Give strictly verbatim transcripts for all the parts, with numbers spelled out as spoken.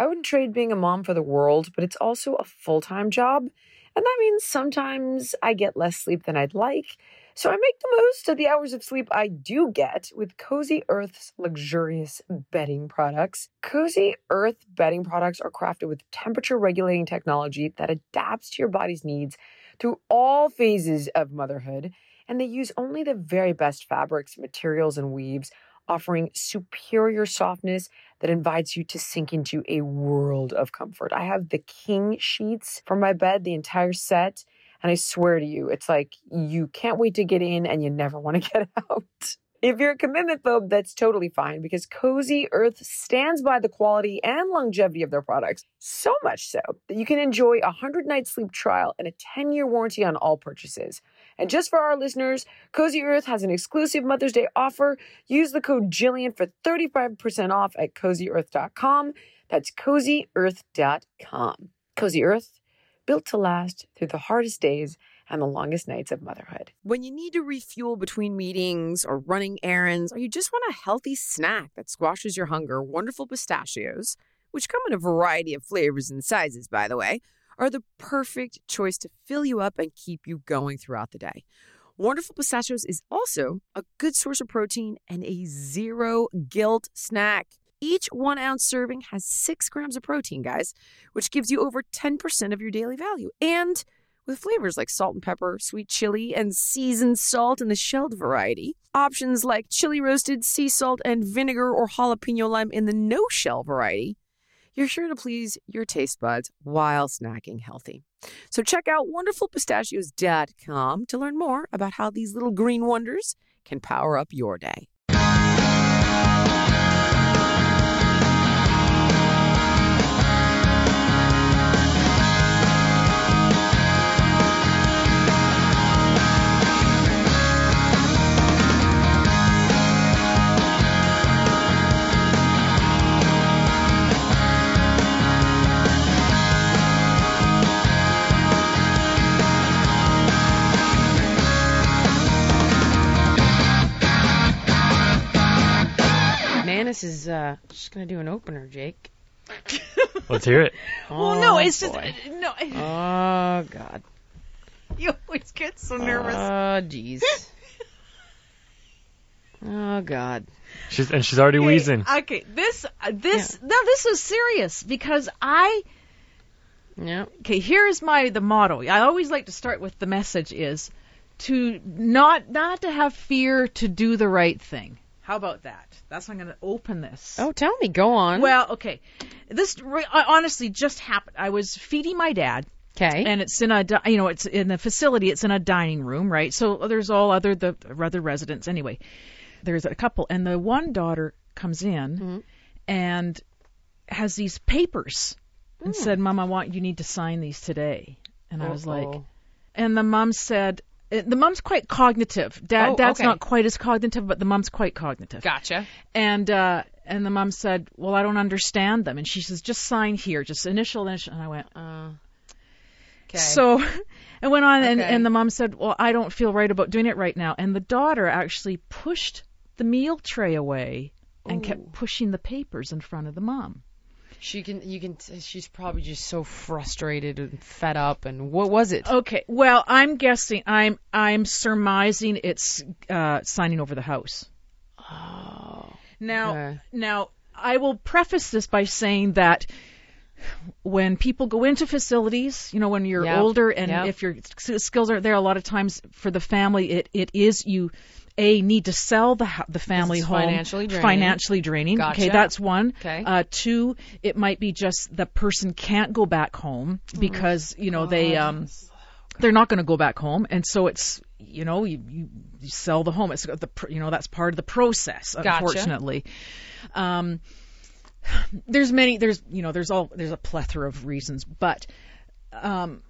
I wouldn't trade being a mom for the world, but it's also a full-time job. And that means sometimes I get less sleep than I'd like. So I make the most of the hours of sleep I do get with Cozy Earth's luxurious bedding products. Cozy Earth bedding products are crafted with temperature-regulating technology that adapts to your body's needs through all phases of motherhood. And they use only the very best fabrics, materials, and weaves, offering superior softness that invites you to sink into a world of comfort. I have the king sheets for my bed, the entire set, and I swear to you, it's like you can't wait to get in and you never want to get out. If you're a commitment phobe, that's totally fine because Cozy Earth stands by the quality and longevity of their products, so much so that you can enjoy a one hundred night sleep trial and a ten-year warranty on all purchases. And just for our listeners, Cozy Earth has an exclusive Mother's Day offer. Use the code Jillian for thirty-five percent off at cozy earth dot com. That's cozy earth dot com. Cozy Earth, built to last through the hardest days and the longest nights of motherhood. When you need to refuel between meetings or running errands, or you just want a healthy snack that squashes your hunger, Wonderful Pistachios, which come in a variety of flavors and sizes, by the way, are the perfect choice to fill you up and keep you going throughout the day. Wonderful Pistachios is also a good source of protein and a zero guilt snack. Each one ounce serving has six grams of protein, guys, which gives you over ten percent of your daily value. And with flavors like salt and pepper, sweet chili, and seasoned salt in the shelled variety. Options like chili roasted, sea salt, and vinegar or jalapeno lime in the no-shell variety. You're sure to please your taste buds while snacking healthy. So check out wonderful pistachios dot com to learn more about how these little green wonders can power up your day. This is uh, just going to do an opener, Jake. Let's hear it. Well, oh, no, it's boy. just... no. Oh, God. You always get so nervous. Oh, jeez. Oh, God. She's And she's already okay, wheezing. Okay, this, uh, this, yeah. no, this is serious because I... Yeah. Okay, here's my, the motto. I always like to start with the message is to not, not to have fear to do the right thing. How about that? That's how I'm going to open this. Oh, tell me. Go on. Well, okay. This re- honestly just happened. I was feeding my dad. Okay. And it's in a, you know, it's in the facility. It's in a dining room, right? So there's all other the other residents. Anyway, there's a couple, and the one daughter comes in mm-hmm. and has these papers mm. and said, "Mom, I want you need to sign these today." And Uh-oh. I was like, and the mom said. The mom's quite cognitive. Dad, oh, Dad's okay. not quite as cognitive, but the mom's quite cognitive. Gotcha. And uh, and the mom said, "Well, I don't understand them." And she says, "Just sign here, just initial, initial." And I went, uh, okay. So I went on, and, okay. and the mom said, "Well, I don't feel right about doing it right now." And the daughter actually pushed the meal tray away and Ooh. kept pushing the papers in front of the mom. She can, you can, she's probably just so frustrated and fed up. And what was it? Okay. Well, I'm guessing, I'm, I'm surmising it's, uh, signing over the house. Oh. Now, okay. now I will preface this by saying that when people go into facilities, you know, when you're yep. older and yep. if your skills aren't there, a lot of times for the family, it, it is you, A, need to sell the the family home. Financially draining. Financially draining. Gotcha. Okay, that's one. Okay. Uh, two, it might be just the person can't go back home because, you know, they, um, they're not going to go back home. And so it's, you know, you, you, you sell the home. It's the, you know, that's part of the process, gotcha. Unfortunately. Um, there's many, there's, you know, there's all, there's a plethora of reasons, but, um,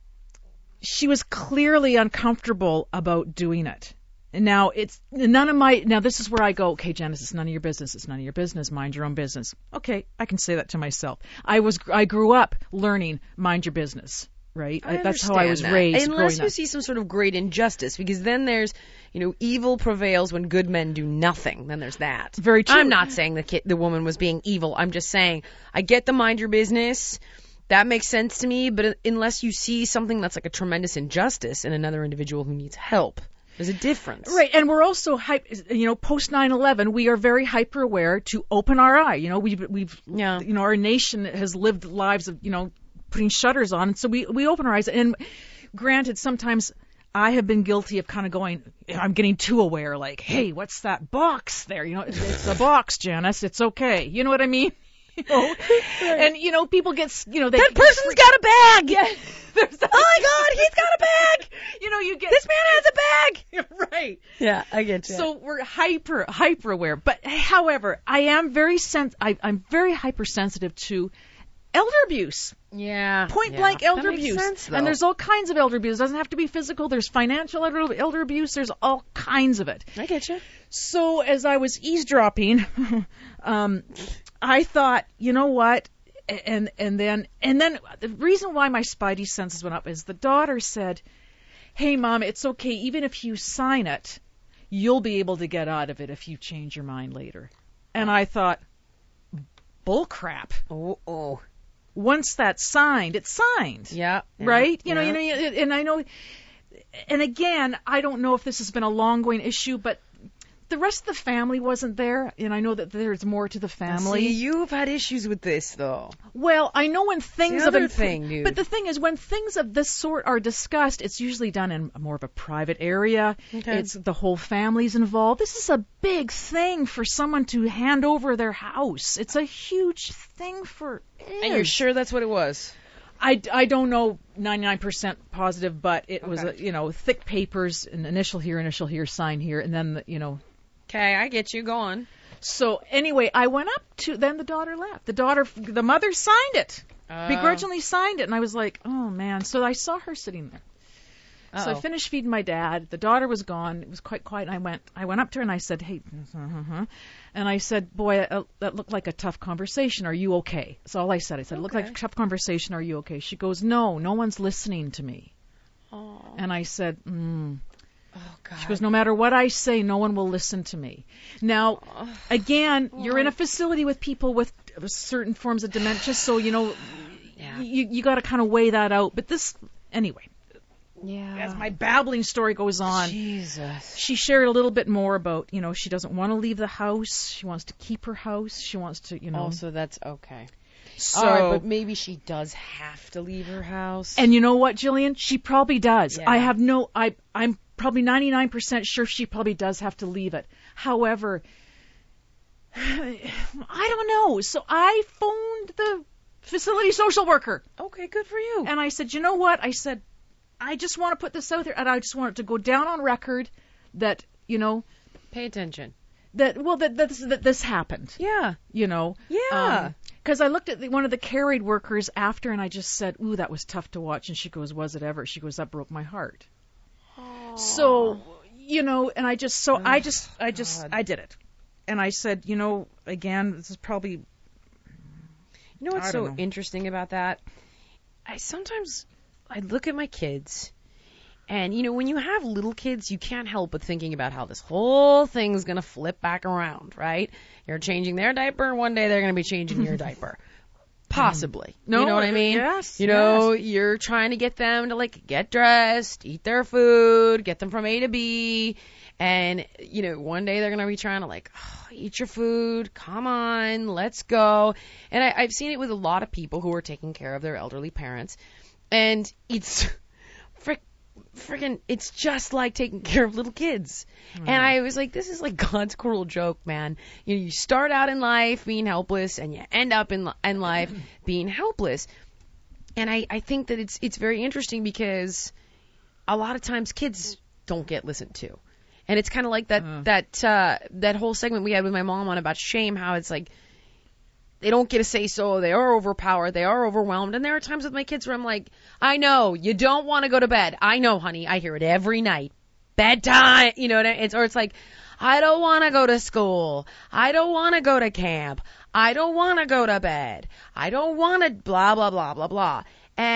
she was clearly uncomfortable about doing it. Now, it's none of my, now this is where I go, okay, Janice, it's none of your business. It's none of your business. Mind your own business. Okay, I can say that to myself. I was, I grew up learning, mind your business. right? I That's how I was understand that. raised. Unless growing you up. see some sort of great injustice, because then there's, you know, evil prevails when good men do nothing. Then there's that. Very true. I'm not saying the kid, the woman was being evil. I'm just saying I get the mind your business. That makes sense to me. But unless you see something that's like a tremendous injustice in another individual who needs help, there's a difference. Right, and we're also, hype, you know, post nine eleven, we are very hyper aware to open our eye. You know, we've, we've, Yeah. you know, our nation has lived lives of, you know, putting shutters on, and so we we open our eyes. And granted, sometimes I have been guilty of kind of going, I'm getting too aware, like, hey, what's that box there? You know, it's, it's a box, Janice. It's okay. You know what I mean? You know? Right. And you know, people get, you know, they That person's got a bag. Yeah. There's that. Oh my God, he's got a bag. You know, you get This man has a bag. right. Yeah, I get you. So we're hyper hyper aware. But however, I am very sens- I, I'm very hypersensitive to elder abuse. yeah, Point yeah. blank elder That makes abuse. sense, though. And there's all kinds of elder abuse. It doesn't have to be physical. There's financial elder, elder abuse. There's all kinds of it. I get you. So as I was eavesdropping, um, I thought, you know what? And and then and then the reason why my spidey senses went up is the daughter said, "Hey, Mom, it's okay. Even if you sign it, you'll be able to get out of it if you change your mind later." And I thought, bull crap. Oh, oh. Once that's signed, it's signed. Yeah. yeah, Right? You know, yeah. you know, and I know, and again, I don't know if this has been a long-going issue, but the rest of the family wasn't there, and I know that there's more to the family. See, you've had issues with this, though. Well, I know when things the of other imp- thing, dude. but the thing is, when things of this sort are discussed, it's usually done in more of a private area. Okay. It's the whole family's involved. This is a big thing for someone to hand over their house. It's a huge thing for. And you're sure that's what it was? I, I don't know ninety-nine percent positive, but it was, a, Okay. you know, thick papers, an initial here, initial here, sign here, and then, the, you know. Okay, I get you. Go on. So anyway, I went up to, then the daughter left. The daughter, the mother signed it, Uh, begrudgingly signed it, and I was like, oh man. So I saw her sitting there. So I Uh-oh. finished feeding my dad. The daughter was gone. It was quite quiet. And I went, I went up to her and I said, hey, uh-huh. And I said, boy, uh, that looked like a tough conversation. Are you okay? That's all I said. I said, it looked like a Okay. tough conversation. Are you okay? She goes, no, no one's listening to me. Oh, And I said, mm. oh God. She goes, no matter what I say, no one will listen to me. Now, again, you're in a facility with people with certain forms of dementia, so, you know, Yeah. you, you got to kind of weigh that out. But this, anyway, Yeah. as my babbling story goes on, Jesus. she shared a little bit more about, you know, she doesn't want to leave the house. She wants to keep her house. She wants to, you know. Also, that's okay. so, All right, but maybe she does have to leave her house. and you know what, Jillian? She probably does. Yeah. I have no, I, I'm probably ninety-nine percent sure she probably does have to leave it. However, I don't know. So I phoned the facility social worker okay, good for you. and I said, you know what? I said, I just want to put this out there and I just want it to go down on record that, you know, Pay attention. that, well, that, that, this, that this happened, Yeah. you know. Yeah. Because I looked at the, one of the care aid workers after and I just said, ooh, that was tough to watch. And she goes, was it ever? She goes, that broke my heart. So, you know, and I just, so I just, I just, God. I did it. And I said, you know, again, this is probably, You know what's I so don't know. interesting about that? I sometimes I look at my kids, and you know, when you have little kids, you can't help but thinking about how this whole thing's gonna flip back around, right? You're changing their diaper, and one day they're gonna be changing your diaper. Possibly. No, you know what I mean? yes, You know, you're trying to get them to like get dressed, eat their food, get them from A to B. And, you know, one day they're going to be trying to like, oh, eat your food. Come on, let's go. And I, I've seen it with a lot of people who are taking care of their elderly parents. And it's frick, freaking, it's just like taking care of little kids. Mm. And I was like, this is like God's cruel joke, man. You know, you start out in life being helpless and you end up in, in life being helpless. And I, I think that it's, it's very interesting because a lot of times kids don't get listened to. And it's kind of like that, Uh. that, uh, that whole segment we had with my mom on about shame, how it's like, they don't get a say so, they are overpowered, they are overwhelmed. And there are times with my kids where I'm like, I know, you don't want to go to bed. I know, honey, I hear it every night. Bedtime, you know, it's, or it's like, I don't want to go to school. I don't want to go to camp. I don't want to go to bed. I don't want to blah, blah, blah, blah, blah. And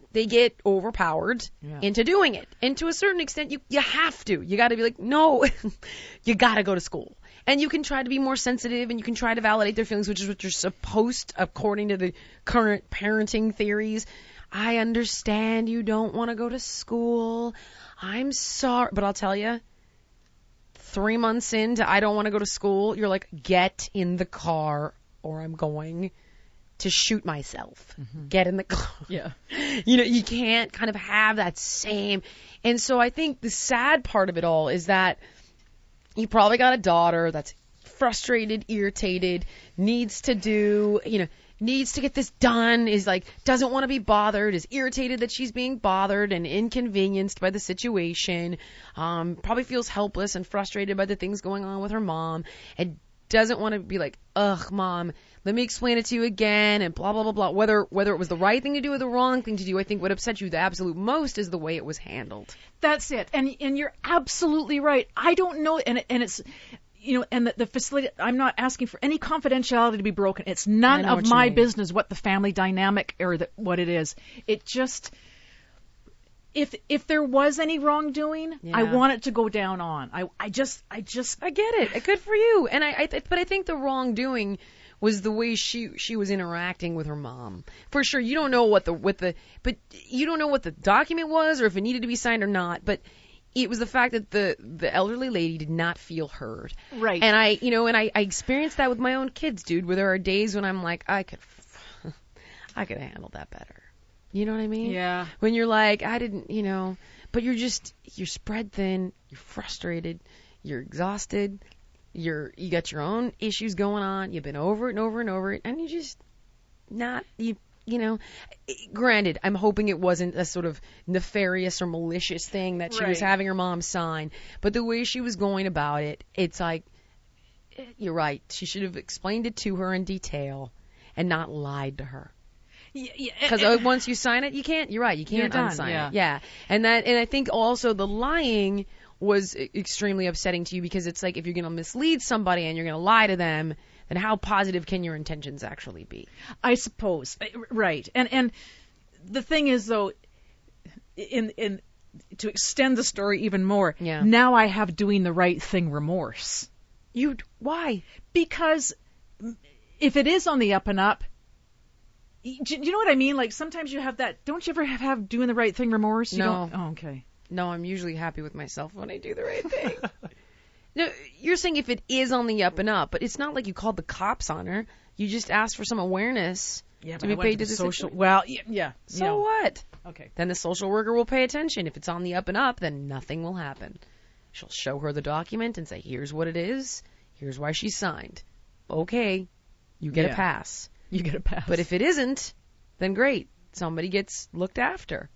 they get overpowered Yeah. into doing it. And to a certain extent, you, you have to. You got to be like, no, you got to go to school. And you can try to be more sensitive and you can try to validate their feelings, which is what you're supposed, according to the current parenting theories. I understand you don't want to go to school. I'm sorry. But I'll tell you, three months into I don't want to go to school, you're like, get in the car or I'm going to shoot myself. Mm-hmm. Get in the car. Yeah. You know, you can't kind of have that same. And so I think the sad part of it all is that you probably got a daughter that's frustrated, irritated, needs to do, you know, needs to get this done, is like, doesn't want to be bothered, is irritated that she's being bothered and inconvenienced by the situation, um, probably feels helpless and frustrated by the things going on with her mom, and doesn't want to be like, ugh, mom, let me explain it to you again, and blah, blah, blah, blah. Whether whether it was the right thing to do or the wrong thing to do, I think what upset you the absolute most is the way it was handled. That's it. And and you're absolutely right. I don't know, and and it's, you know, and the, the facility, I'm not asking for any confidentiality to be broken. It's none of my business what the family dynamic or the, what it is. It just, if if there was any wrongdoing, yeah. I want it to go down on. I I just I just I get it. Good for you. And I, I th- but I think the wrongdoing was the way she she was interacting with her mom. For sure, you don't know what the what the but you don't know what the document was or if it needed to be signed or not. But it was the fact that the the elderly lady did not feel heard. Right. And I, you know, and I, I experienced that with my own kids, dude. Where there are days when I'm like, I could, I could have handled that better. You know what I mean? Yeah. When you're like, I didn't, you know, but you're just you're spread thin, you're frustrated, you're exhausted. You're, you got your own issues going on. You've been over it and over and over it, and you just not, you, you know, granted, I'm hoping it wasn't a sort of nefarious or malicious thing that she right. was having her mom sign, but the way she was going about it, it's like, you're right. She should have explained it to her in detail and not lied to her. Because yeah, once you sign it, you can't, you're right, you can't unsign yeah. it. Yeah. And that, and I think also the lying was extremely upsetting to you because it's like if you're going to mislead somebody and you're going to lie to them, then how positive can your intentions actually be? I suppose. Right. And and the thing is, though, in in to extend the story even more, yeah. now I have doing the right thing remorse. You why? Because if it is on the up and up, do you know what I mean? Like sometimes you have that. Don't you ever have, have doing the right thing remorse? You no. Don't? Oh, okay. No, I'm usually happy with myself when I do the right thing. No, you're saying if it is on the up and up, but it's not like you called the cops on her. You just asked for some awareness yeah, to but be I went paid to to the the social. situation. Well, yeah. yeah so you know. what? Okay. Then the social worker will pay attention. If it's on the up and up, then nothing will happen. She'll show her the document and say, here's what it is. Here's why she signed. Okay, you get yeah. a pass. You get a pass. But if it isn't, then great. Somebody gets looked after.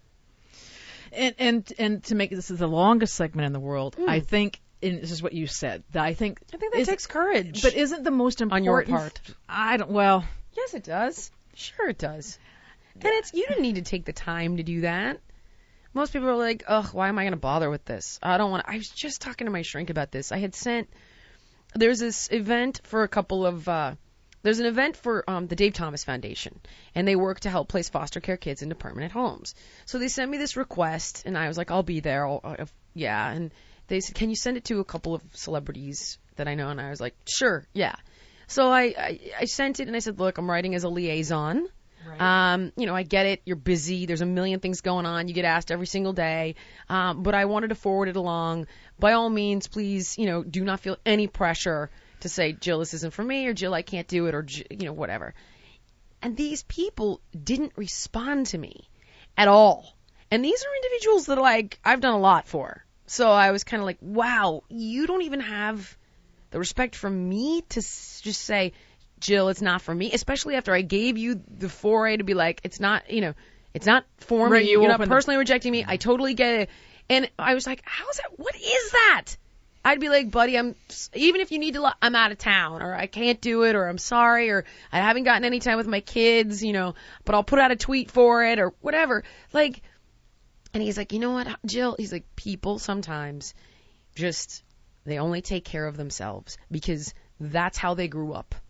And and and to make this the longest segment in the world, mm. I think, and this is what you said, that I think I think that is, takes courage. But isn't the most important on your part? I don't. Well, yes, it does. Sure, it does. And it's you don't need to take the time to do that. Most people are like, ugh, why am I going to bother with this? I don't want to. I was just talking to my shrink about this. I had sent. There's this event for a couple of. Uh, There's an event for um, the Dave Thomas Foundation, and they work to help place foster care kids into permanent homes. So they sent me this request, and I was like, I'll be there. I'll, I'll, yeah. And they said, can you send it to a couple of celebrities that I know? And I was like, sure, yeah. So I, I, I sent it, and I said, look, I'm writing as a liaison. Right. Um, you know, I get it. You're busy. There's a million things going on. You get asked every single day. Um, but I wanted to forward it along. By all means, please, you know, do not feel any pressure to say, Jill, this isn't for me, or Jill, I can't do it, or, you know, whatever. And these people didn't respond to me at all. And these are individuals that, like, I've done a lot for. So I was kind of like, wow, you don't even have the respect for me to s- just say, Jill, it's not for me, especially after I gave you the foray to be like, it's not, you know, it's not for right, me. You You're not the- personally rejecting me. I totally get it. And I was like, how's that? What is that? I'd be like, buddy, I'm, even if you need to, I'm out of town, or I can't do it, or I'm sorry, or I haven't gotten any time with my kids, you know, but I'll put out a tweet for it, or whatever. Like, and he's like, you know what, Jill? He's like, people sometimes just, they only take care of themselves because that's how they grew up.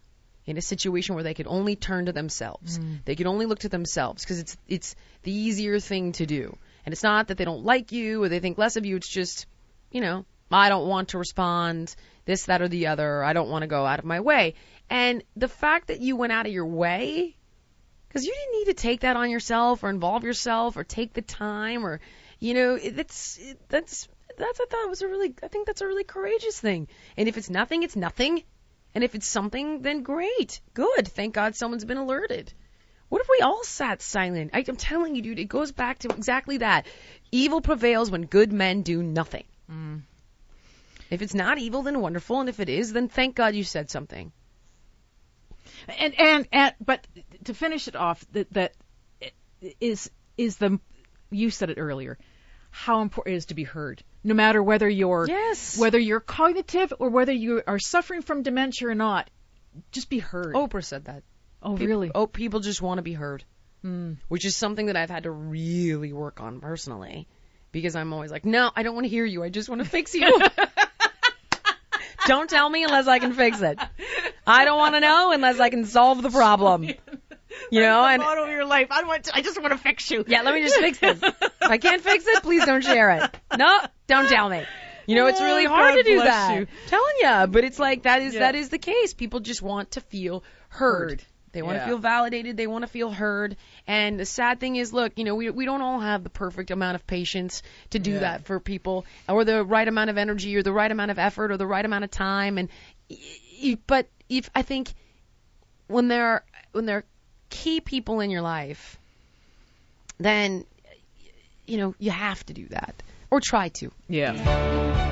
in a situation where they could only turn to themselves. Mm. They could only look to themselves because it's it's the easier thing to do. And it's not that they don't like you or they think less of you. It's just, you know, I don't want to respond, this, that, or the other. I don't want to go out of my way. And the fact that you went out of your way, because you didn't need to take that on yourself or involve yourself or take the time or, you know, that's, that's, that's, I thought was a really, I think that's a really courageous thing. And if it's nothing, it's nothing. And if it's something, then great. Good. Thank God someone's been alerted. What if we all sat silent? I, I'm telling you, dude, it goes back to exactly that. Evil prevails when good men do nothing. Mm. If it's not evil, then wonderful. And if it is, then thank God you said something. And, and, and, but to finish it off, that, that is, is the, you said it earlier, how important it is to be heard. No matter whether you're, yes. whether you're cognitive or whether you are suffering from dementia or not, just be heard. Oprah said that. Oh, people, really? Oh, people just want to be heard. Mm. Which is something that I've had to really work on personally. Because I'm always like, no, I don't want to hear you. I just want to fix you. Don't tell me unless I can fix it. I don't want to know unless I can solve the problem. You know, and motto of your life. I want. To, I just want to fix you. Yeah, let me just fix this. If I can't fix it, please don't share it. No, don't tell me. You know, it's really oh, hard God to do bless that. You. Telling you, but it's like that is yeah. that is the case. People just want to feel heard. heard. They want yeah. to feel validated. They want to feel heard. And the sad thing is, look, you know, we we don't all have the perfect amount of patience to do yeah. that for people, or the right amount of energy, or the right amount of effort, or the right amount of time. And but if I think when there when there are key people in your life, then you know you have to do that or try to. Yeah.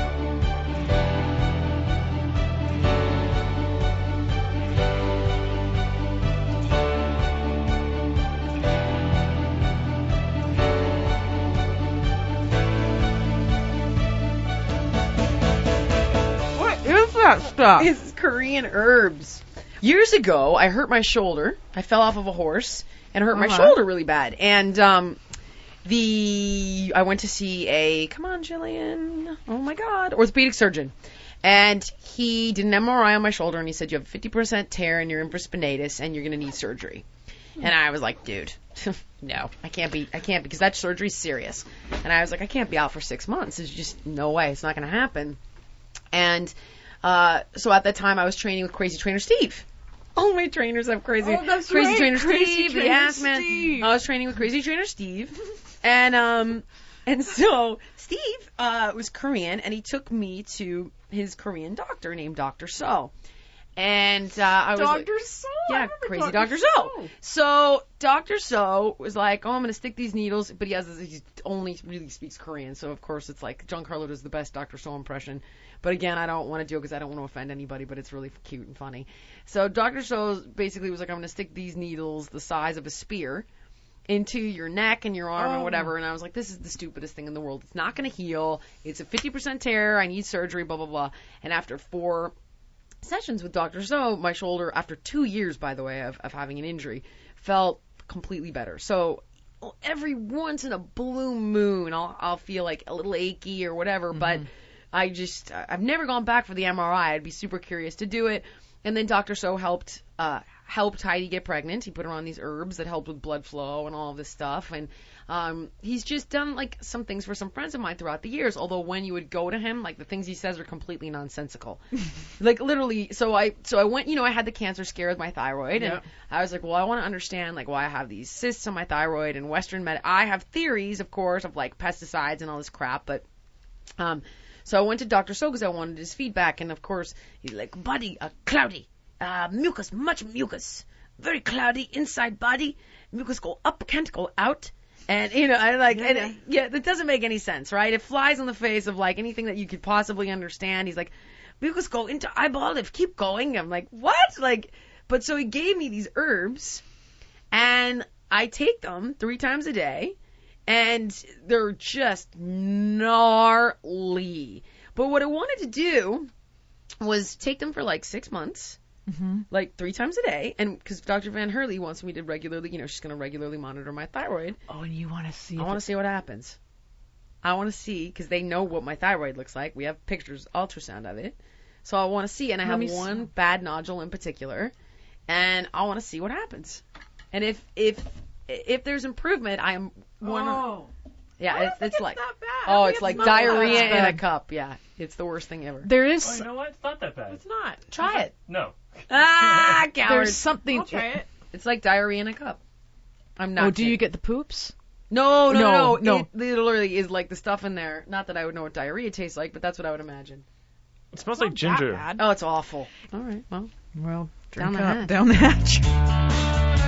Stuff. It's Korean herbs. Years ago, I hurt my shoulder. I fell off of a horse and hurt uh-huh. my shoulder really bad. And um, the I went to see a come on, Jillian. Oh my God, orthopedic surgeon, and he did an M R I on my shoulder and he said you have a fifty percent tear in your infraspinatus and you're gonna need surgery. And I was like, dude, no, I can't be, I can't because that surgery's serious. And I was like, I can't be out for six months. There's just no way. It's not gonna happen. And Uh, so at that time I was training with Crazy Trainer Steve. All my trainers have crazy, oh, that's Crazy right. Trainer Crazy Steve, Trainer the ass man. Steve. I was training with Crazy Trainer Steve, and um, and so Steve uh was Korean, and he took me to his Korean doctor named Doctor So, and uh, I was Doctor like, So, yeah, Crazy Doctor So. So. So Doctor So was like, oh, I'm gonna stick these needles, but he has he only really speaks Korean, so of course it's like Giancarlo does the best Doctor So impression. But again, I don't want to do it because I don't want to offend anybody, but it's really cute and funny. So Doctor So basically was like, I'm going to stick these needles the size of a spear into your neck and your arm oh. and whatever. And I was like, this is the stupidest thing in the world. It's not going to heal. It's a fifty percent tear. I need surgery, blah, blah, blah. And after four sessions with Doctor So, my shoulder, after two years, by the way, of, of having an injury, felt completely better. So every once in a blue moon, I'll, I'll feel like a little achy or whatever, mm-hmm. but I just, I've never gone back for the M R I. I'd be super curious to do it. And then Doctor So helped, uh, helped Heidi get pregnant. He put her on these herbs that helped with blood flow and all of this stuff. And, um, he's just done like some things for some friends of mine throughout the years. Although when you would go to him, like the things he says are completely nonsensical. Like literally, so I, so I went, you know, I had the cancer scare with my thyroid and yep. I was like, well, I want to understand like why I have these cysts on my thyroid and Western med. I have theories, of course, of like pesticides and all this crap, but, um, so I went to Doctor So because I wanted his feedback, and of course, he's like, body, uh, cloudy, uh, mucus, much mucus, very cloudy, inside body, mucus go up, can't go out, and, you know, I like, yeah, and, yeah. yeah, that doesn't make any sense, right? It flies in the face of, like, anything that you could possibly understand. He's like, mucus go into eyeball, if keep going. I'm like, what? Like, but so he gave me these herbs, and I take them three times a day, and they're just gnarly. But what I wanted to do was take them for like six months, mm-hmm. like three times a day. And because Doctor Van Hurley wants me to regularly, you know, she's going to regularly monitor my thyroid. Oh, and you want to see? I want to see what happens. I want to see, because they know what my thyroid looks like. We have pictures, ultrasound of it. So I want to see. And I have one bad nodule in particular and I want to see what happens. And if if if there's improvement, I am one. Oh. Yeah, I don't it's, think it's it's like that bad. I oh, think it's like not that diarrhea in a bad. cup. Yeah, it's the worst thing ever. There Oh, is you know what? It's not that bad. it's not. Try it. No. Ah, coward. There's something. I'll try it. It's like diarrhea in a cup. I'm not. Oh, do you kidding. get the poops? No, no, No, no, no. It literally is like the stuff in there. Not that I would know what diarrhea tastes like, but that's what I would imagine. It smells Not like ginger. that bad. Oh, it's awful. All right, well. Well, Down drink the up, hatch. down the hatch.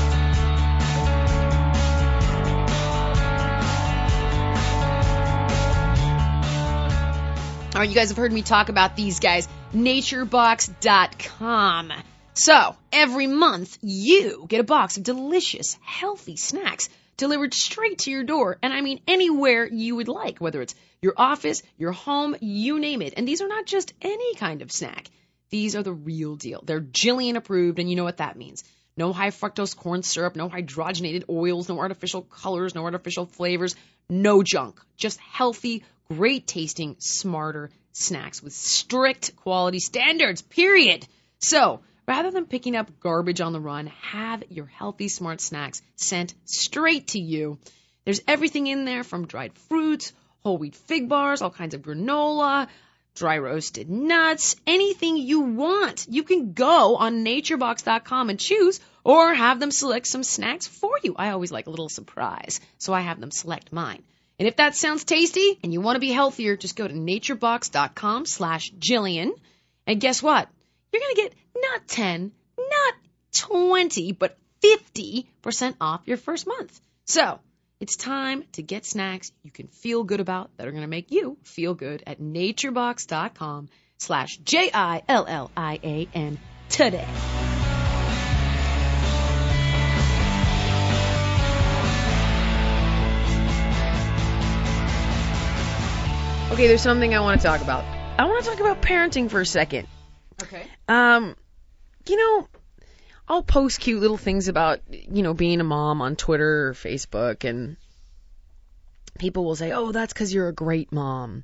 All right, you guys have heard me talk about these guys, nature box dot com. So, every month, you get a box of delicious, healthy snacks delivered straight to your door. And I mean anywhere you would like, whether it's your office, your home, you name it. And these are not just any kind of snack. These are the real deal. They're Jillian approved, and you know what that means. No high fructose corn syrup, no hydrogenated oils, no artificial colors, no artificial flavors, no junk. Just healthy, great tasting, smarter snacks with strict quality standards, period. So, rather than picking up garbage on the run, have your healthy, smart snacks sent straight to you. There's everything in there from dried fruits, whole wheat fig bars, all kinds of granola, dry roasted nuts, anything you want. You can go on nature box dot com and choose, or have them select some snacks for you. I always like a little surprise, so I have them select mine. And if that sounds tasty and you want to be healthier, just go to nature box dot com slash Jillian. And guess what? You're going to get not ten, not twenty, but fifty percent off your first month. So, it's time to get snacks you can feel good about that are going to make you feel good at nature box dot com slash J I L L I A N today. Okay, there's something I want to talk about. I want to talk about parenting for a second. Okay. Um, you know, I'll post cute little things about, you know, being a mom on Twitter or Facebook, and people will say, oh, that's because you're a great mom.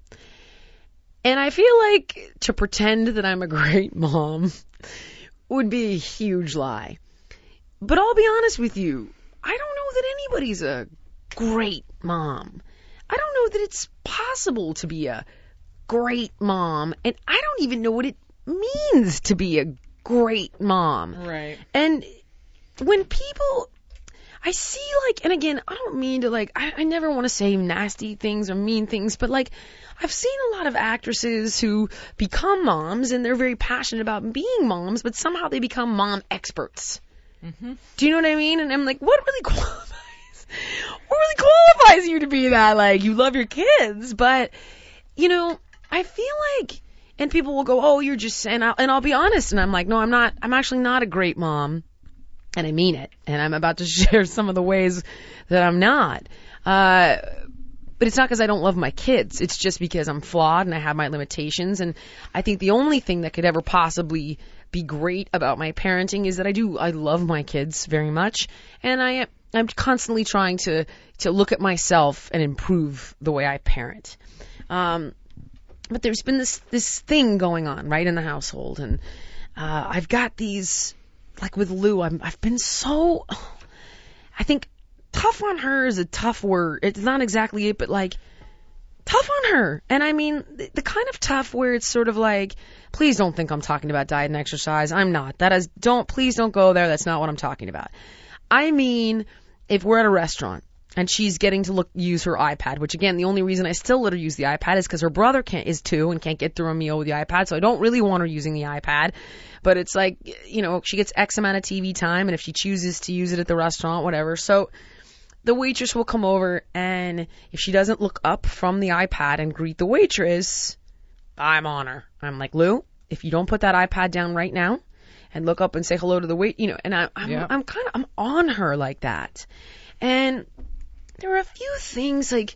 And I feel like to pretend that I'm a great mom would be a huge lie. But I'll be honest with you, I don't know that anybody's a great mom. I don't know that it's possible to be a great mom, and I don't even know what it means to be a great mom. Right. And when people, I see like, and again, I don't mean to like, I, I never want to say nasty things or mean things, but like, I've seen a lot of actresses who become moms and they're very passionate about being moms, but somehow they become mom experts. Mm-hmm. Do you know what I mean? And I'm like, what really qualifies? What really qualifies you to be that? Like, you love your kids, but you know, I feel like, and people will go, oh, you're just, and I'll, and I'll be honest, and I'm like, no, I'm not, I'm actually not a great mom, and I mean it, and I'm about to share some of the ways that I'm not. Uh, but it's not because I don't love my kids, it's just because I'm flawed and I have my limitations, and I think the only thing that could ever possibly be great about my parenting is that I do, I love my kids very much, and I I'm constantly trying to, to look at myself and improve the way I parent. Um, but there's been this, this thing going on, right, in the household. And, uh, I've got these, like with Lou, I'm, I've been so, I think tough on her is a tough word. It's not exactly it, but like, tough on her. And I mean, the, the kind of tough where it's sort of like, please don't think I'm talking about diet and exercise. I'm not. That is, don't, please don't go there. That's not what I'm talking about. I mean, if we're at a restaurant and she's getting to look use her iPad, which again, the only reason I still let her use the iPad is because her brother can't is two and can't get through a meal with the iPad, so I don't really want her using the iPad. But it's like, you know, she gets X amount of T V time, and if she chooses to use it at the restaurant, whatever. So the waitress will come over, and if she doesn't look up from the iPad and greet the waitress, I'm on her. I'm like, Lou, if you don't put that iPad down right now and look up and say hello to the wait, you know, and I, I'm, Yeah. I'm kind of, I'm on her like that. And there are a few things like,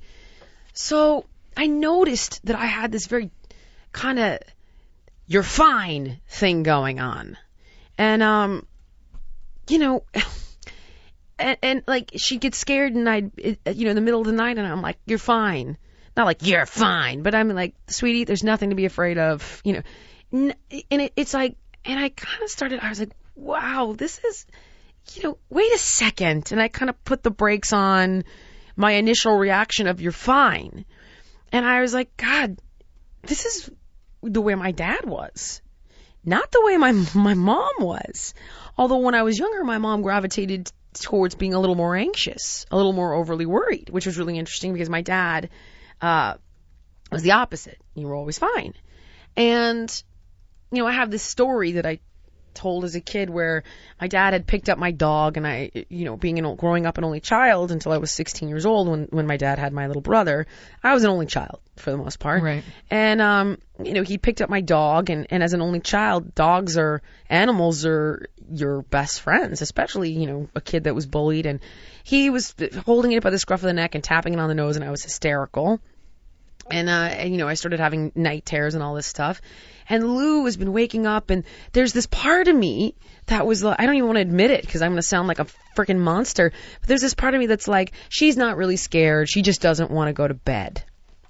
so I noticed that I had this very kind of, you're fine thing going on. And, um, you know, and, and like she gets scared and I'd, you know, in the middle of the night and I'm like, you're fine. Not like, you're fine, but I'm like, sweetie, there's nothing to be afraid of, you know. And it, it's like, and I kind of started, I was like, wow, this is, you know, wait a second. And I kind of put the brakes on my initial reaction of you're fine. And I was like, God, this is the way my dad was, not the way my my mom was. Although when I was younger, my mom gravitated towards being a little more anxious, a little more overly worried, which was really interesting because my dad uh, was the opposite. You were always fine. And, you know, I have this story that I told as a kid where my dad had picked up my dog, and I, you know, being an growing up an only child until I was sixteen years old when, when my dad had my little brother, I was an only child for the most part. Right. And, um, you know, he picked up my dog, and, and as an only child, dogs are, animals are your best friends, especially, you know, a kid that was bullied. And he was holding it by the scruff of the neck and tapping it on the nose, and I was hysterical. And, uh, and, you know, I started having night terrors and all this stuff. And Lou has been waking up, and there's this part of me that was like, I don't even want to admit it because I'm going to sound like a freaking monster, but there's this part of me that's like, she's not really scared. She just doesn't want to go to bed.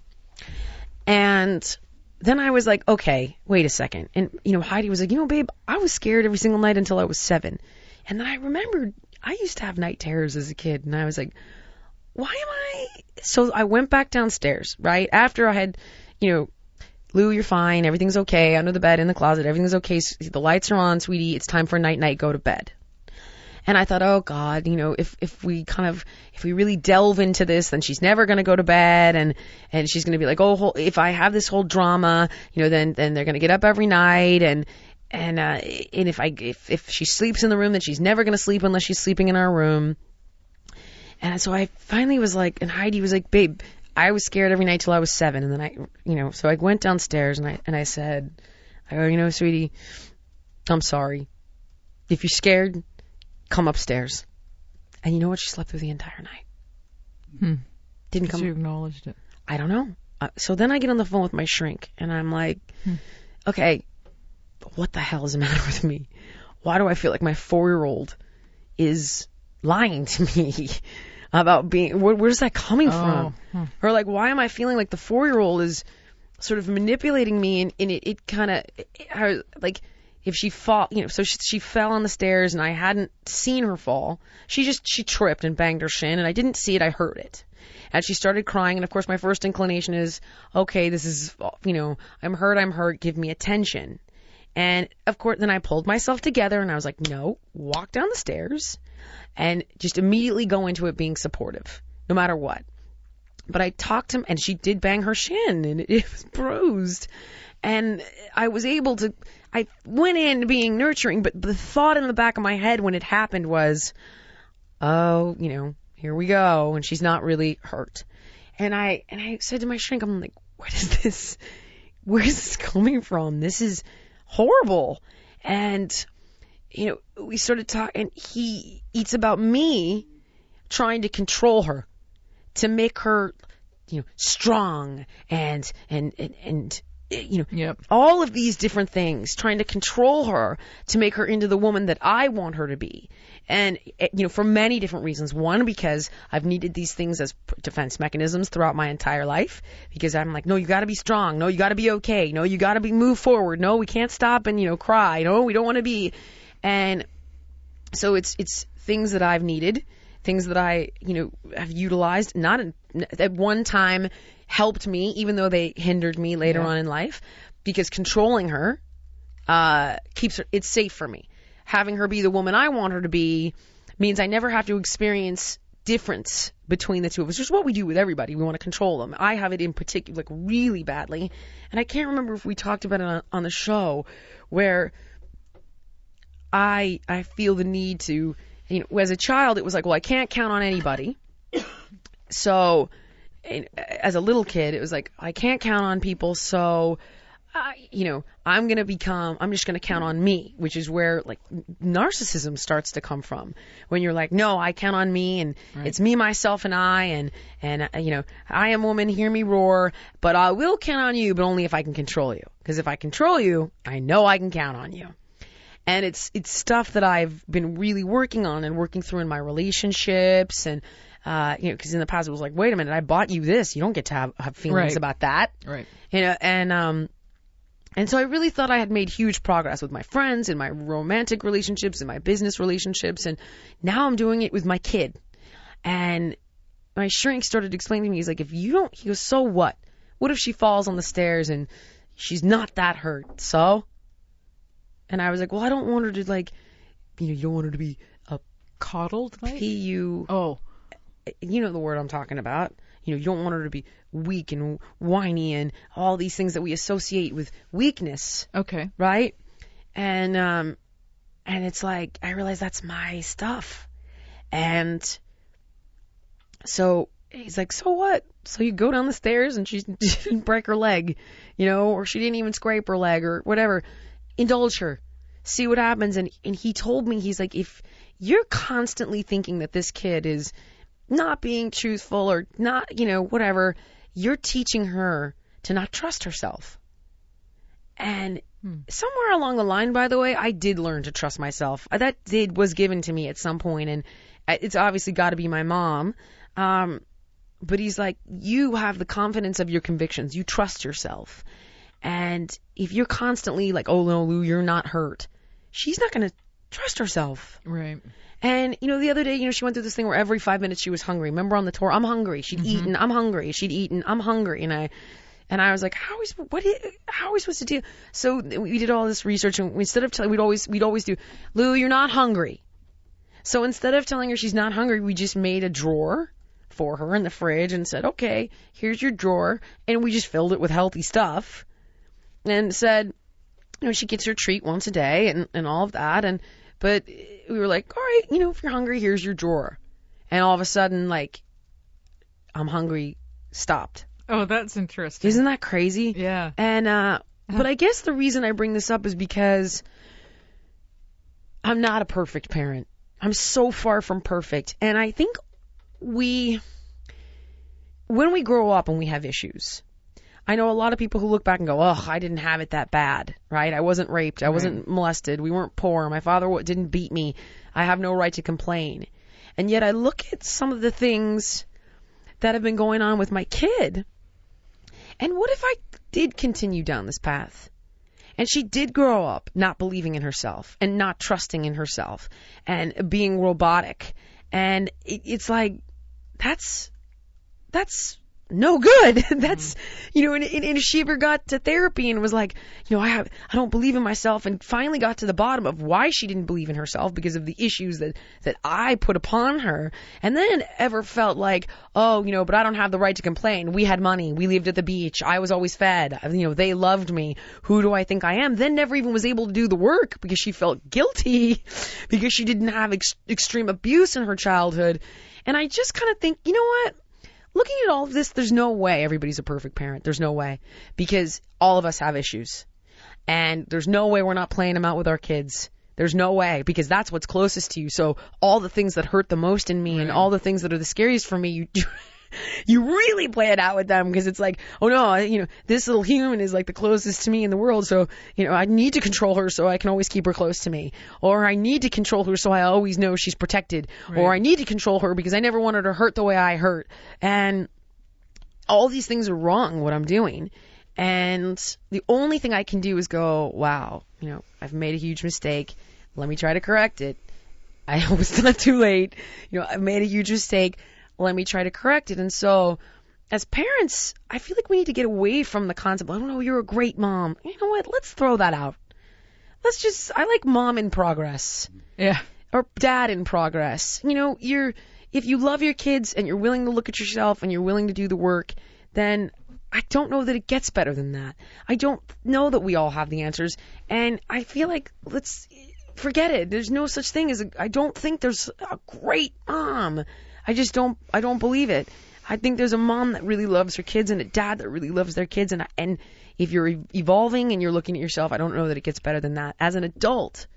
And then I was like, okay, wait a second. And, you know, Heidi was like, you know, babe, I was scared every single night until I was seven. And then I remembered I used to have night terrors as a kid, and I was like, why am I? So I went back downstairs, right? After I had, you know, Lou, you're fine. Everything's okay. Under the bed, in the closet, everything's okay. The lights are on, sweetie. It's time for night night. Go to bed. And I thought, oh God, you know, if, if we kind of, if we really delve into this, then she's never going to go to bed. And, and she's going to be like, oh, if I have this whole drama, you know, then, then they're going to get up every night. And, and, uh, and if I, if, if she sleeps in the room, then she's never going to sleep unless she's sleeping in our room. And so I finally was like, and Heidi was like, babe, I was scared every night till I was seven. And then I, you know, so I went downstairs and I, and I said, I go, you know, sweetie, I'm sorry. If you're scared, come upstairs. And you know what? She slept through the entire night. Hmm. Didn't come. You acknowledged it. I don't know. Uh, so then I get on the phone with my shrink and I'm like, hmm. okay, what the hell is the matter with me? Why do I feel like my four-year-old is lying to me about being, where, where's that coming oh. from? Hmm. Or like, why am I feeling like the four-year-old is sort of manipulating me, and, and it, it kind of, like, if she fall, you know, so she, she fell on the stairs and I hadn't seen her fall. She just, she tripped and banged her shin, and I didn't see it, I heard it. And she started crying, and of course my first inclination is, okay, this is, you know, I'm hurt, I'm hurt, give me attention. And of course, then I pulled myself together and I was like, no, walk down the stairs and just immediately go into it being supportive, no matter what. But I talked to him, and she did bang her shin, and it was bruised. And I was able to, I went in being nurturing, but the thought in the back of my head when it happened was, oh, you know, here we go, and she's not really hurt. And I, and I said to my shrink, I'm like, what is this? Where is this coming from? This is horrible. And, you know, we started talking, and he, it's about me trying to control her, to make her, you know, strong and, and, and, and you know, yep. all of these different things, trying to control her to make her into the woman that I want her to be. And, you know, for many different reasons. One, because I've needed these things as defense mechanisms throughout my entire life, because I'm like, no, you got to be strong. No, you got to be okay. No, you got to be move forward. No, we can't stop and, you know, cry. No, we don't want to be. And so it's, it's things that I've needed, things that I, you know, have utilized, not in, at one time helped me, even though they hindered me later yeah. on in life, because controlling her, uh, keeps her, it's safe for me. Having her be the woman I want her to be means I never have to experience difference between the two of us, which is what we do with everybody. We want to control them. I have it in particular, like really badly. And I can't remember if we talked about it on, on the show, where I, I feel the need to, you know, as a child, it was like, well, I can't count on anybody. So, as a little kid, it was like, I can't count on people, so, I, you know, I'm going to become, I'm just going to count on me, which is where, like, narcissism starts to come from. When you're like, no, I count on me, and right. it's me, myself, and I, and, and uh, you know, I am woman, hear me roar, but I will count on you, but only if I can control you. Because if I control you, I know I can count on you. And it's it's stuff that I've been really working on and working through in my relationships, and uh, you know, because in the past it was like, wait a minute, I bought you this, you don't get to have, have feelings right. about that, right? You know, and um, And so I really thought I had made huge progress with my friends, in my romantic relationships, in my business relationships, and now I'm doing it with my kid. And my shrink started explaining to me, he's like, if you don't, he goes, so what? What if she falls on the stairs and she's not that hurt? So? And I was like, well, I don't want her to, like, you know, you don't want her to be a Coddled, like? P U. Oh. You know the word I'm talking about. You know, you don't want her to be weak and whiny and all these things that we associate with weakness. Okay. Right? And, um, and it's like, I realize that's my stuff. And so he's like, so what? So you go down the stairs and she didn't break her leg, you know, or she didn't even scrape her leg or whatever. Indulge her. See what happens. And, and he told me, he's like, if you're constantly thinking that this kid is not being truthful or not, you know, whatever, you're teaching her to not trust herself. And hmm. somewhere along the line, by the way, I did learn to trust myself. That did was given to me at some point, and it's obviously got to be my mom. Um, but he's like, you have the confidence of your convictions. You trust yourself. And if you're constantly like, oh, no, Lou, you're not hurt, she's not going to trust herself. Right. And, you know, the other day, you know, she went through this thing where every five minutes she was hungry. Remember on the tour? I'm hungry. She'd Mm-hmm. eaten. I'm hungry. She'd eaten. I'm hungry. And I, and I was like, how is, what, is, how are we supposed to do? So we did all this research, and instead of telling, we'd always, we'd always do, Lou, you're not hungry. So instead of telling her she's not hungry, we just made a drawer for her in the fridge and said, okay, here's your drawer. And we just filled it with healthy stuff and said, you know, she gets her treat once a day and, and all of that. And, but we were like, all right, you know, if you're hungry, here's your drawer. And all of a sudden, like, I'm hungry stopped. Oh, that's interesting. Isn't that crazy? Yeah. And, uh, but I guess the reason I bring this up is because I'm not a perfect parent. I'm so far from perfect. And I think we, when we grow up and we have issues, I know a lot of people who look back and go, oh, I didn't have it that bad, right? I wasn't raped. I wasn't right. molested. We weren't poor. My father didn't beat me. I have no right to complain. And yet I look at some of the things that have been going on with my kid. And what if I did continue down this path? And she did grow up not believing in herself and not trusting in herself and being robotic. And it, it's like, that's, that's, no good. That's, you know, and, and if she ever got to therapy and was like, you know, I have, I don't believe in myself, and finally got to the bottom of why she didn't believe in herself because of the issues that, that I put upon her, and then ever felt like, oh, you know, but I don't have the right to complain. We had money. We lived at the beach. I was always fed. You know, they loved me. Who do I think I am? Then never even was able to do the work because she felt guilty because she didn't have ex- extreme abuse in her childhood. And I just kind of think, you know what? Looking at all of this, there's no way everybody's a perfect parent. There's no way. Because all of us have issues. And there's no way we're not playing them out with our kids. There's no way. Because that's what's closest to you. So all the things that hurt the most in me right. and all the things that are the scariest for me, you you really play it out with them. Because it's like, oh no, you know, this little human is like the closest to me in the world. So, you know, I need to control her so I can always keep her close to me. Or I need to control her so I always know she's protected. Right. Or I need to control her because I never want her to hurt the way I hurt. And all these things are wrong, what I'm doing. And the only thing I can do is go, wow, you know, I've made a huge mistake. Let me try to correct it. I hope it's not too late. You know, I've made a huge mistake. Let me try to correct it. And so as parents, I feel like we need to get away from the concept, I don't know, you're a great mom. You know what? Let's throw that out. Let's just, I like mom in progress. Yeah. Or dad in progress. You know, you're, if you love your kids and you're willing to look at yourself and you're willing to do the work, then I don't know that it gets better than that. I don't know that we all have the answers. And I feel like, let's forget it. There's no such thing as a, I don't think there's a great mom. I just don't, I don't believe it. I think there's a mom that really loves her kids and a dad that really loves their kids. And, and if you're evolving and you're looking at yourself, I don't know that it gets better than that. As an adult,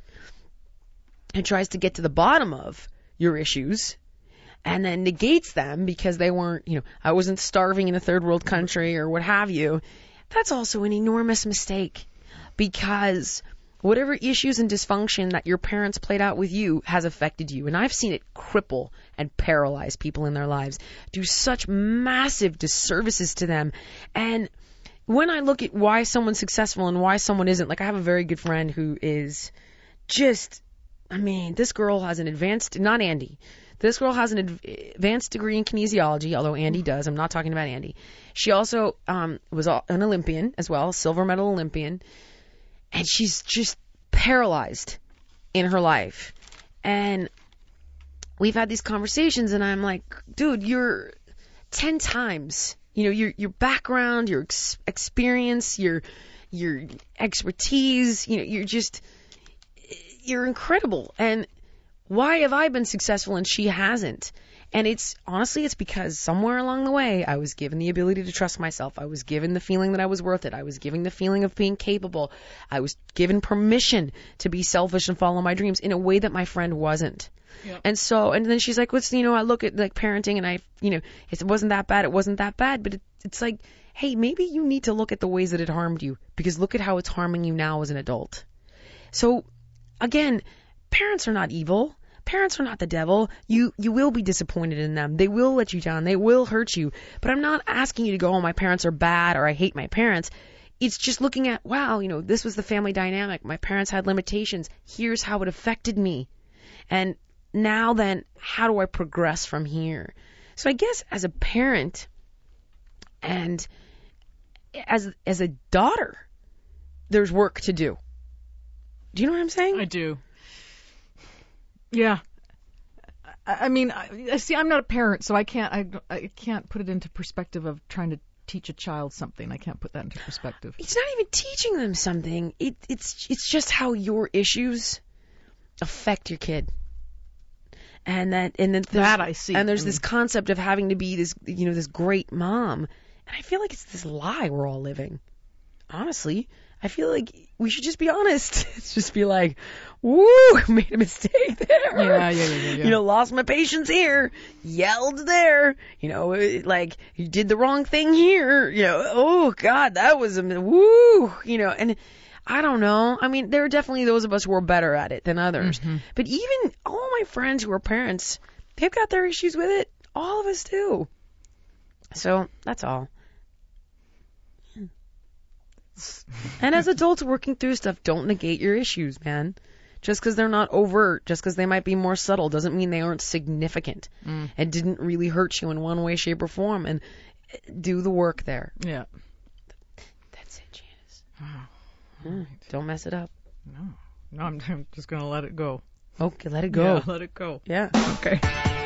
it tries to get to the bottom of your issues and then negates them because they weren't, you know, I wasn't starving in a third world country or what have you. That's also an enormous mistake because whatever issues and dysfunction that your parents played out with you has affected you. And I've seen it cripple and paralyze people in their lives, do such massive disservices to them. And when I look at why someone's successful and why someone isn't, like I have a very good friend who is just, I mean, this girl has an advanced, not Andy, this girl has an adv- advanced degree in kinesiology, although Andy does. I'm not talking about Andy. She also um, was an Olympian as well, silver medal Olympian, and she's just paralyzed in her life. And we've had these conversations, and I'm like, dude, you're ten times, you know, your your background, your ex- experience, your your expertise, you know, you're just, you're incredible. And why have I been successful and she hasn't? And it's, honestly, it's because somewhere along the way, I was given the ability to trust myself. I was given the feeling that I was worth it. I was given the feeling of being capable. I was given permission to be selfish and follow my dreams in a way that my friend wasn't. Yep. And so, and then she's like, what's, you know, I look at like parenting and I, you know, it wasn't that bad. It wasn't that bad. But it, it's like, hey, maybe you need to look at the ways that it harmed you, because look at how it's harming you now as an adult. So again, parents are not evil. Parents are not the devil. You you will be disappointed in them. They will let you down. They will hurt you. But I'm not asking you to go, oh, my parents are bad or I hate my parents. It's just looking at, wow, you know, this was the family dynamic. My parents had limitations. Here's how it affected me. And now then, how do I progress from here? So I guess as a parent and as as a daughter, there's work to do. Do you know what I'm saying? I do. Yeah. I, I mean, I, see, I'm not a parent, so I can't I, I can't put it into perspective of trying to teach a child something. I can't put that into perspective. It's not even teaching them something. It, it's it's just how your issues affect your kid. And that and then that I see. And there's I this mean, concept of having to be this, you know, this great mom. And I feel like it's this lie we're all living. Honestly, I feel like we should just be honest. It's just be like, woo, made a mistake there. Yeah, yeah, yeah, yeah, yeah. You know, lost my patience here, yelled there. You know, like, you did the wrong thing here. You know, oh, God, that was a, woo, you know, and I don't know. I mean, there are definitely those of us who are better at it than others. Mm-hmm. But even all my friends who are parents, they've got their issues with it. All of us do. So, that's all. And as adults working through stuff, don't negate your issues, man. Just because they're not overt, just because they might be more subtle, doesn't mean they aren't significant. Mm. It didn't really hurt you in one way, shape, or form. And do the work there. Yeah. That's it, Janice. Oh, mm. right. Don't mess it up. No. No, I'm, I'm just going to let it go. Okay, let it go. Yeah, let it go. Yeah. Okay.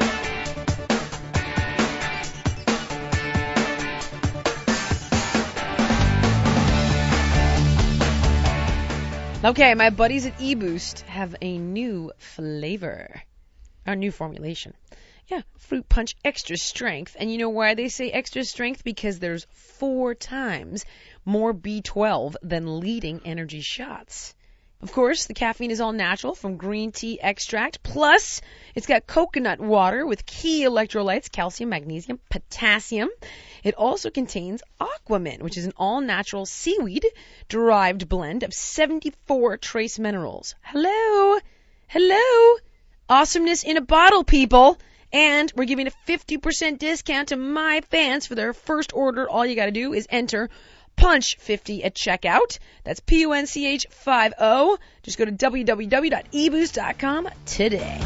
Okay, my buddies at eBoost have a new flavor, a new formulation. Yeah, Fruit Punch Extra Strength. And you know why they say extra strength? Because there's four times more B twelve than leading energy shots. Of course, the caffeine is all natural from green tea extract. Plus, it's got coconut water with key electrolytes, calcium, magnesium, potassium. It also contains Aquamin, which is an all-natural seaweed-derived blend of seventy-four trace minerals. Hello? Hello? Awesomeness in a bottle, people. And we're giving a fifty percent discount to my fans for their first order. All you got to do is enter punch fifty at checkout. That's P U N C H fifty. Just go to w w w dot e boost dot com today.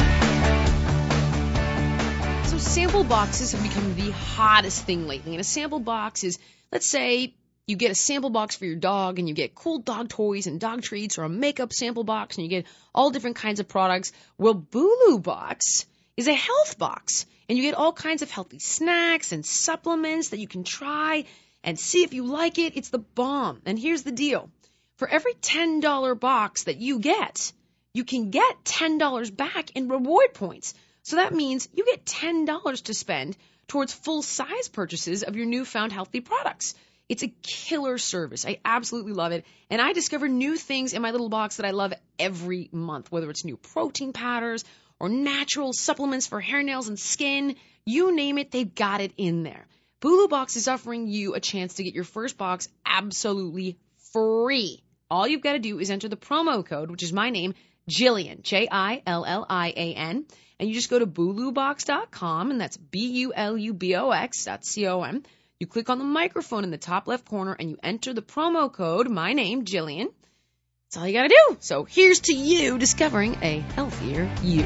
So sample boxes have become the hottest thing lately. And a sample box is, let's say you get a sample box for your dog and you get cool dog toys and dog treats, or a makeup sample box and you get all different kinds of products. Well, Bulu Box is a health box, and you get all kinds of healthy snacks and supplements that you can try and see if you like it. It's the bomb. And here's the deal. For every ten dollars box that you get, you can get ten dollars back in reward points. So that means you get ten dollars to spend towards full-size purchases of your newfound healthy products. It's a killer service. I absolutely love it. And I discover new things in my little box that I love every month, whether it's new protein powders or natural supplements for hair, nails, and skin. You name it, they've got it in there. Bulu Box is offering you a chance to get your first box absolutely free. All you've got to do is enter the promo code, which is my name, Jillian, J I L L I A N, and you just go to bulu box dot com, and that's B U L U B O X dot C O M, You click on the microphone in the top left corner and you enter the promo code, my name, Jillian. That's all you gotta do. So here's to you discovering a healthier you.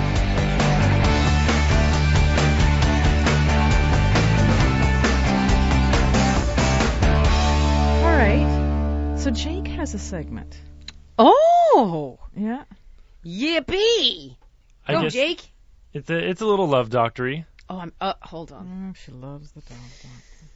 All right. So Jake has a segment. Oh! Yeah. Yippee! I Go, guess Jake. It's a it's a little love doctory. Oh, I'm, uh, hold on. Mm, she loves the dog. doctor.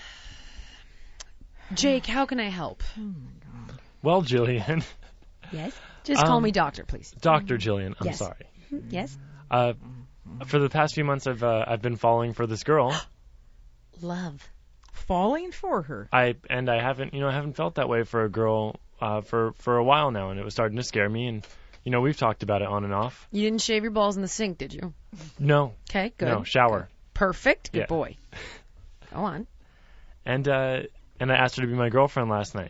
Jake, how can I help? Oh my God. Well, Jillian, Yes? Just call Um, me doctor, please. Doctor Jillian, I'm Yes. sorry. Yes? Uh, for the past few months, I've uh, I've been falling for this girl. Love. Falling for her. I and I haven't you know I haven't felt that way for a girl uh, for for a while now, and it was starting to scare me. And you know we've talked about it on and off. You didn't shave your balls in the sink, did you? No, Okay, good. no shower. Perfect. Good Yeah. boy. Go on. And uh, and I asked her to be my girlfriend last night.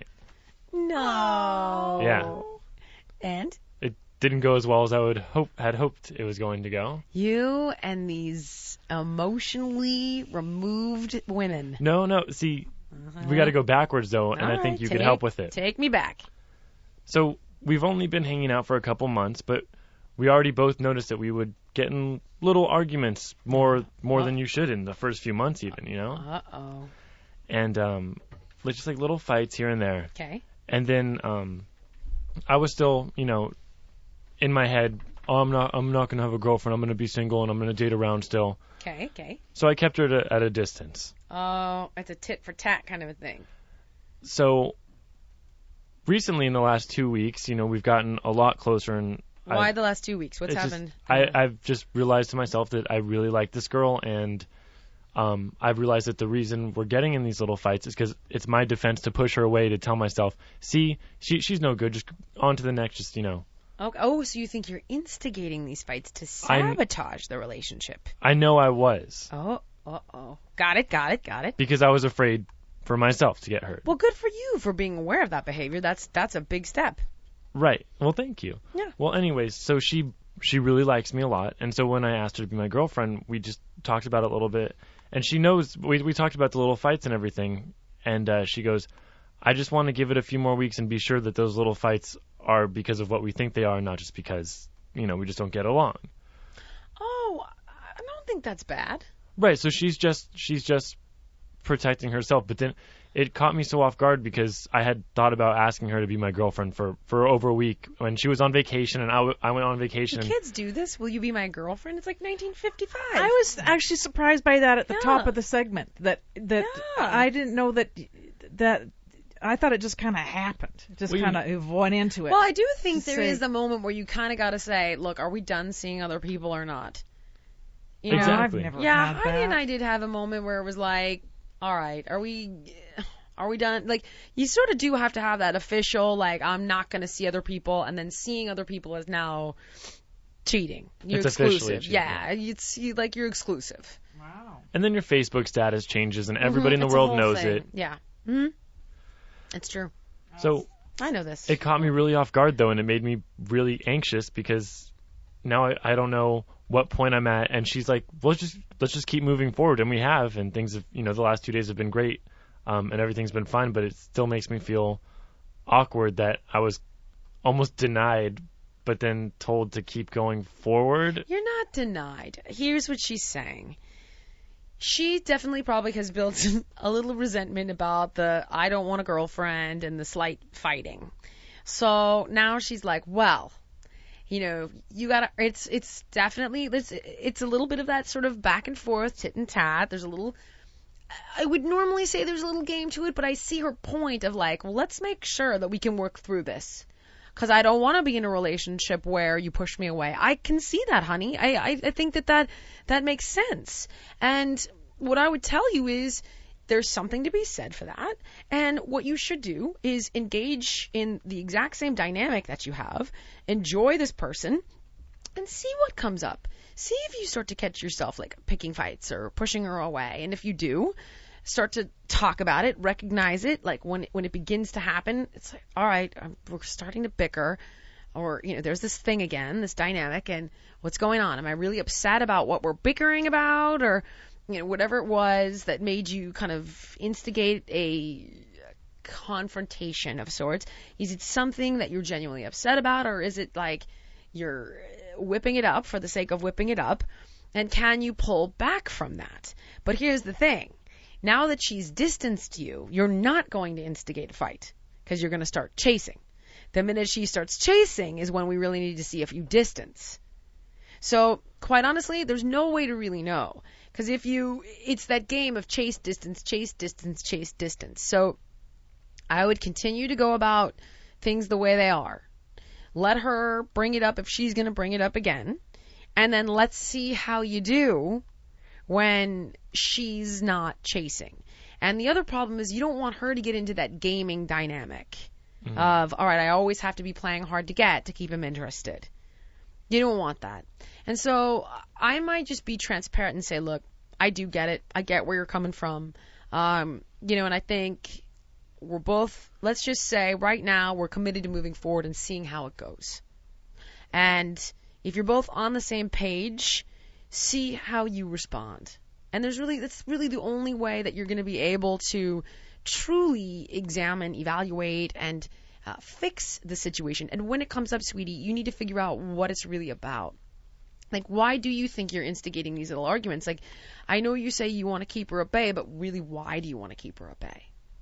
No. Yeah. And? It didn't go as well as I would hope had hoped it was going to go. You and these emotionally removed women. No, no. See, we got to go backwards though, and All I think right, you take, could help with it. Take me back. So we've only been hanging out for a couple months, but we already both noticed that we would get in little arguments more more than you should in the first few months, even, you know. Uh-oh. And um, like, just like little fights here and there. Okay. And then um, I was still, you know, in my head, oh, I'm not, I'm not gonna have a girlfriend. I'm gonna be single and I'm gonna date around still. Okay, okay. So I kept her at a, at a distance. Oh, it's a tit for tat kind of a thing. So recently, in the last two weeks, you know, we've gotten a lot closer. And Why I, the last two weeks? What's it's just- happened? I, I've just realized to myself that I really like this girl, and um, I've realized that the reason we're getting in these little fights is because it's my defense to push her away, to tell myself, see, she she's no good, just on to the next, just, you know. Okay. Oh, so you think you're instigating these fights to I'm- sabotage the relationship? I know I was, Oh, uh-oh. Got it, got it, got it. because I was afraid for myself to get hurt. Well, good for you for being aware of that behavior. That's that's a big step. Right. Well, thank you. Yeah. Well, anyways, so she she really likes me a lot, and so when I asked her to be my girlfriend, we just talked about it a little bit, and she knows we we talked about the little fights and everything, and uh, she goes, I just want to give it a few more weeks and be sure that those little fights are because of what we think they are, not just because, you know, we just don't get along. Oh, I don't think that's bad. Right. So she's just she's just protecting herself, but then it caught me so off guard because I had thought about asking her to be my girlfriend for, for over a week when she was on vacation and I, w- I went on vacation. Do kids do this? Will you be my girlfriend? It's like nineteen fifty-five. I was actually surprised by that at the Yeah. top of the segment. That that Yeah. I didn't know that that I thought it just kind of happened. It just Well, you- kind of went into it. Well, I do think there Say- is a moment where you kind of got to say, look, are we done seeing other people or not? You know? Exactly. I've never Yeah, had Heidi that. and I did have a moment where it was like, all right, are we, are we done? Like, you sort of do have to have that official, like, I'm not going to see other people, and then seeing other people is now cheating. You're It's officially exclusive. cheating, Yeah, it's you, like you're exclusive. Wow. And then your Facebook status changes and everybody in Mhm, the it's a world whole knows thing. it. Yeah. Hmm. It's true. So I know this. it caught me really off guard though, and it made me really anxious because now I, I don't know what point I'm at. And she's like, well, let's just let's just keep moving forward, and we have, and things have, you know, the last two days have been great, um, and everything's been fine. But it still makes me feel awkward that I was almost denied, but then told to keep going forward. You're not denied. Here's what she's saying. She definitely probably has built a little resentment about the I don't want a girlfriend and the slight fighting. So now she's like, well, you know, you gotta, it's, it's definitely, it's, it's a little bit of that sort of back and forth, tit and tat. There's a little, I would normally say there's a little game to it, but I see her point of like, well, let's make sure that we can work through this. Because I don't want to be in a relationship where you push me away. I can see that, honey. I, I, I think that, that that makes sense. And what I would tell you is there's something to be said for that. And what you should do is engage in the exact same dynamic that you have. Enjoy this person and see what comes up. See if you start to catch yourself like picking fights or pushing her away. And if you do, start to talk about it, recognize it. Like when it, when it begins to happen, it's like, all right, I'm, we're starting to bicker, or you know, there's this thing again, this dynamic, and what's going on? Am I really upset about what we're bickering about, or you know, whatever it was that made you kind of instigate a confrontation of sorts, is it something that you're genuinely upset about, or is it like you're whipping it up for the sake of whipping it up? And can you pull back from that? But here's the thing. Now that she's distanced you, you're not going to instigate a fight because you're going to start chasing. The minute she starts chasing is when we really need to see if you distance. So, quite honestly, there's no way to really know. Because if you, it's that game of chase, distance, chase, distance, chase, distance. So, I would continue to go about things the way they are. Let her bring it up if she's going to bring it up again. And then let's see how you do when she's not chasing. And the other problem is you don't want her to get into that gaming dynamic mm-hmm. of, all right, I always have to be playing hard to get to keep him interested. You don't want that. And so I might just be transparent and say, look, I do get it. I get where you're coming from. Um, you know, and I think we're both, let's just say right now we're committed to moving forward and seeing how it goes. And if you're both on the same page, see how you respond. And there's really, that's really the only way that you're going to be able to truly examine, evaluate, and uh, fix the situation. And when it comes up, sweetie, you need to figure out what it's really about. Like, why do you think you're instigating these little arguments? Like, I know you say you want to keep her at bay, but really, why do you want to keep her at bay?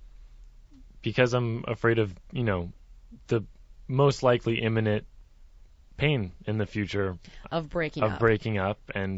Because I'm afraid of, you know, the most likely imminent pain in the future of breaking of up. breaking up, and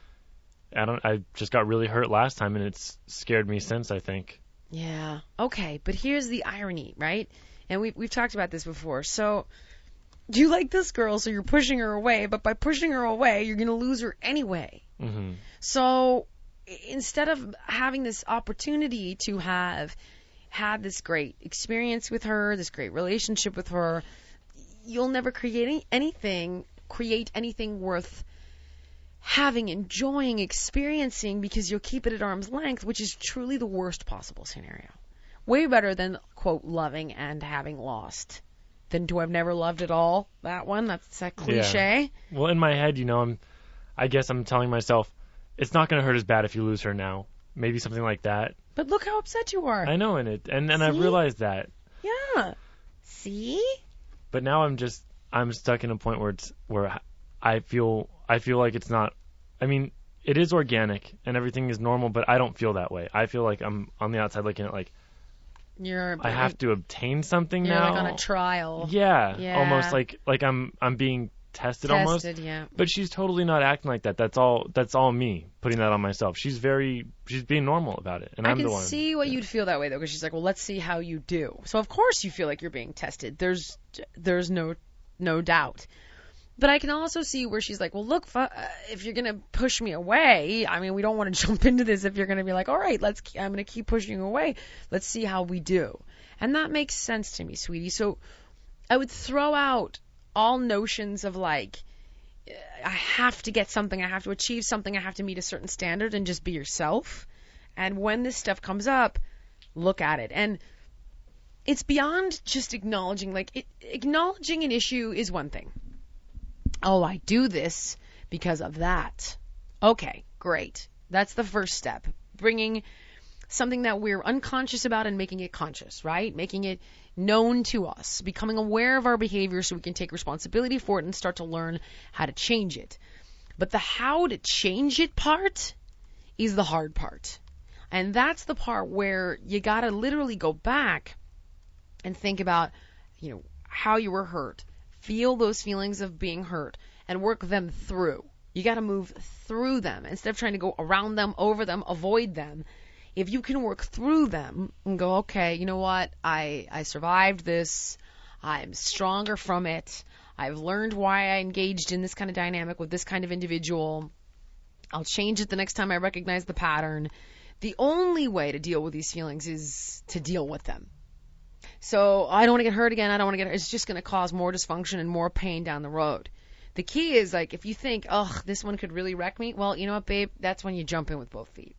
I don't. I just got really hurt last time, and it's scared me since, I think. Yeah. Okay, but here's the irony, right? And we've we've talked about this before. So you like this girl, so you're pushing her away, but by pushing her away, you're going to lose her anyway. Mm-hmm. So instead of having this opportunity to have had this great experience with her, this great relationship with her, you'll never create any, anything, create anything worth having, enjoying, experiencing, because you'll keep it at arm's length, which is truly the worst possible scenario. Way better than, quote, loving and having lost. Than to have never loved at all. That one, that's that cliche. Yeah. Well, in my head, you know, I'm, I guess I'm telling myself, it's not going to hurt as bad if you lose her now. Maybe something like that. But look how upset you are. I know, and it, and, and I've realized that. Yeah. See? But now I'm just, I'm stuck in a point where it's, where I feel, I feel like it's not, I mean, it is organic and everything is normal, but I don't feel that way. I feel like I'm on the outside looking at like, You're, I have to obtain something you're now. You're like on a trial. Yeah, yeah. Almost like like I'm I'm being tested, tested almost. Tested, yeah. But she's totally not acting like that. That's all. That's all me putting that on myself. She's very she's being normal about it, and I I'm the one. I can see what yeah. you'd feel that way though, because she's like, well, let's see how you do. So of course you feel like you're being tested. There's there's no no doubt. But I can also see where she's like, well, look, if you're going to push me away, I mean, we don't want to jump into this if you're going to be like, all right, let's, I'm going to keep pushing you away. Let's see how we do. And that makes sense to me, sweetie. So I would throw out all notions of like, I have to get something, I have to achieve something, I have to meet a certain standard, and just be yourself. And when this stuff comes up, look at it. And it's beyond just acknowledging, like, it, acknowledging an issue is one thing. Oh, I do this because of that. Okay, great. That's the first step. Bringing something that we're unconscious about and making it conscious, right? Making it known to us. Becoming aware of our behavior so we can take responsibility for it and start to learn how to change it. But the how to change it part is the hard part. And that's the part where you gotta literally go back and think about, you know, how you were hurt. Feel those feelings of being hurt and work them through. You got to move through them instead of trying to go around them, over them, avoid them. If you can work through them and go, okay, you know what? I, I survived this. I'm stronger from it. I've learned why I engaged in this kind of dynamic with this kind of individual. I'll change it the next time I recognize the pattern. The only way to deal with these feelings is to deal with them. So I don't want to get hurt again. I don't want to get hurt. It's just going to cause more dysfunction and more pain down the road. The key is, like, if you think, ugh, this one could really wreck me, well, you know what, babe? That's when you jump in with both feet.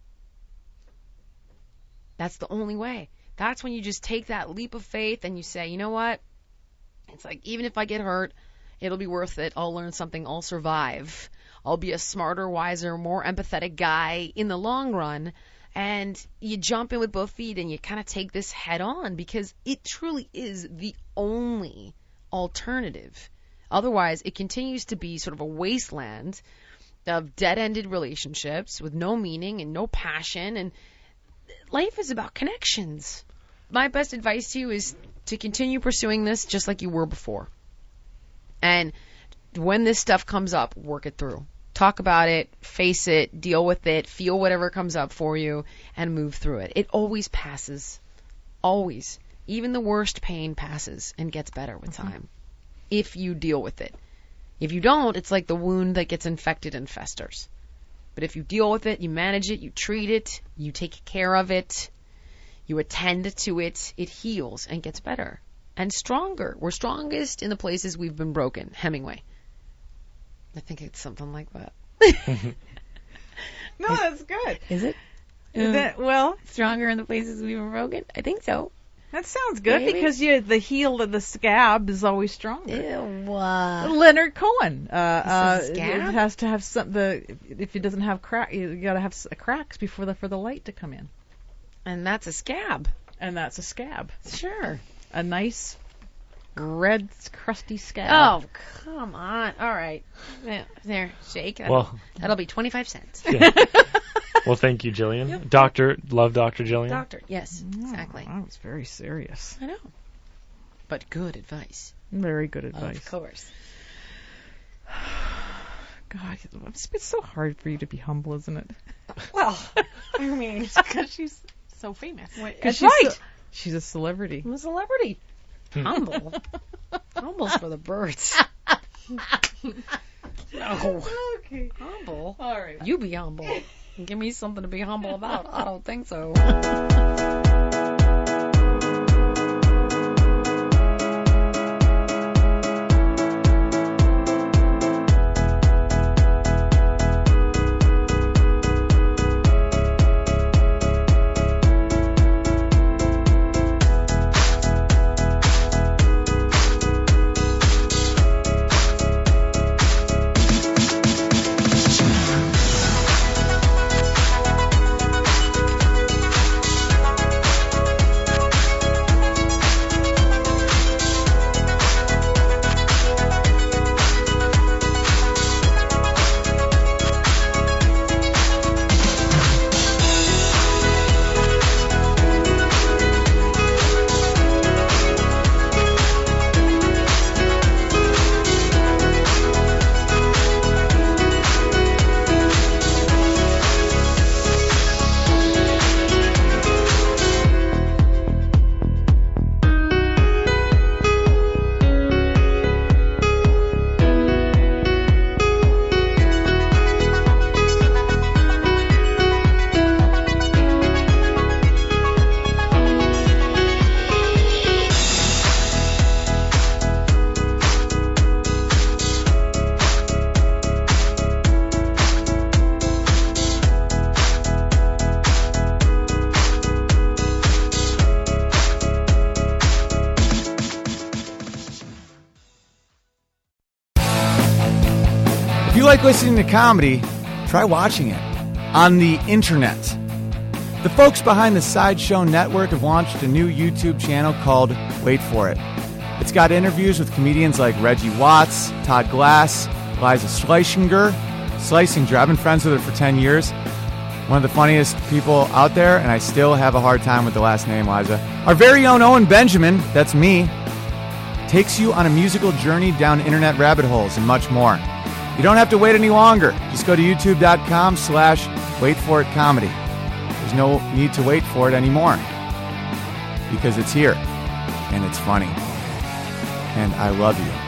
That's the only way. That's when you just take that leap of faith and you say, you know what? It's like, even if I get hurt, it'll be worth it. I'll learn something. I'll survive. I'll be a smarter, wiser, more empathetic guy in the long run. And you jump in with both feet and you kind of take this head on because it truly is the only alternative. Otherwise, it continues to be sort of a wasteland of dead-ended relationships with no meaning and no passion. And life is about connections. My best advice to you is to continue pursuing this just like you were before. And when this stuff comes up, work it through. Talk about it, face it, deal with it, feel whatever comes up for you, and move through it. It always passes. Always. Even the worst pain passes and gets better with time. Mm-hmm. If you deal with it. If you don't, it's like the wound that gets infected and festers. But if you deal with it, you manage it, you treat it, you take care of it, you attend to it, it heals and gets better. And stronger. We're strongest in the places we've been broken. Hemingway. I think it's something like that. No, that's good. Is it? Is that, well, stronger in the places we've been broken? I think so. That sounds good. Maybe. Because you, the heel of the scab is always stronger. Ew. Uh, Leonard Cohen. Uh, uh, scab? It has to have some. The if it doesn't have crack, you got to have cracks before the for the light to come in. And that's a scab. And that's a scab. Sure. A nice red crusty scab. Oh, come on. All right. There, shake. That'll, Well, that'll be twenty-five cents. Yeah. Well, thank you, Jillian. Yep. Doctor, love Doctor Jillian. Doctor, yes, exactly. Oh, that was very serious. I know. But good advice. Very good advice. Of course. God, it's been so hard for you to be humble, isn't it? Well, I mean, because she's so famous. That's she's right. So, she's a celebrity. I'm a celebrity. Humble. Humble's for the birds. No. Okay. Humble. All right. You be humble. Give me something to be humble about. I don't think so. If you like listening to comedy, try watching it on the internet. The folks behind the Sideshow Network have launched a new YouTube channel called Wait For It. It's got interviews with comedians like Reggie Watts, Todd Glass, Liza Schlesinger. Schlesinger, I've been friends with her for ten years. One of the funniest people out there, and I still have a hard time with the last name, Liza. Our very own Owen Benjamin, that's me, takes you on a musical journey down internet rabbit holes and much more. You don't have to wait any longer. Just go to youtube.com slash wait for it comedy. There's no need to wait for it anymore because it's here and it's funny. And I love you.